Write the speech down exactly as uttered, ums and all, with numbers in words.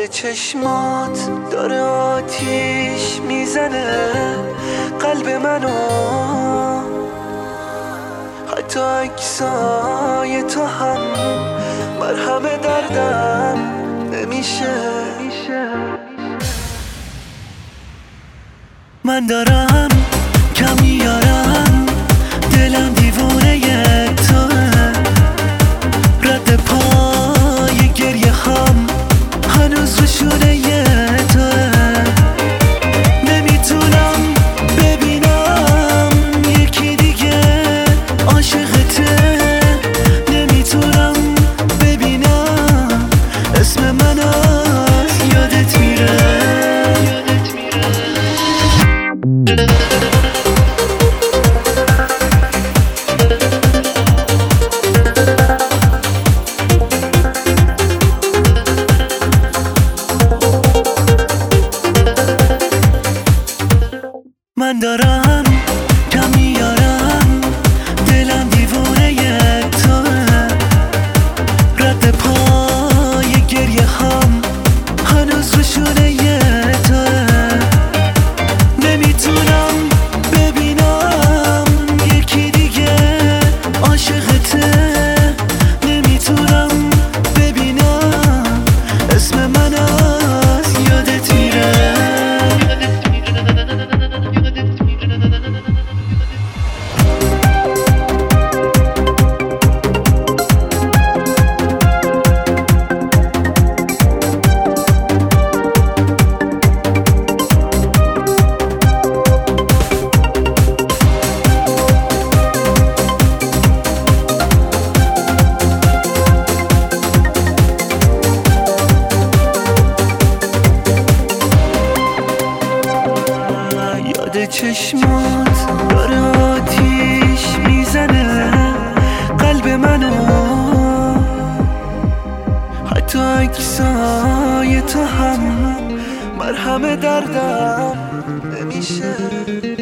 چشمات داره آتیش میزنه قلب منو، حتی عکسای تو هم مرهم دردم نمیشه. من دارم کم میارم، دلم دیوونه توه، رد پای گریه هم هنوز روشونه توه. نمیتونم ببینم یکی دیگه عاشقته، نمیتونم ببینم اسم من از یادت میره. من دارم کم میارم، دلم دیوونه توه، رد پای گریه هم هنوز روشونه توه. نمیتونم ببینم یکی دیگه عاشقته، نمیتونم ببینم اسم من از یادت میره. چشمات داره آتیش میزنه قلب منو، حتی عکسای تو هم مرهم دردم نمیشه.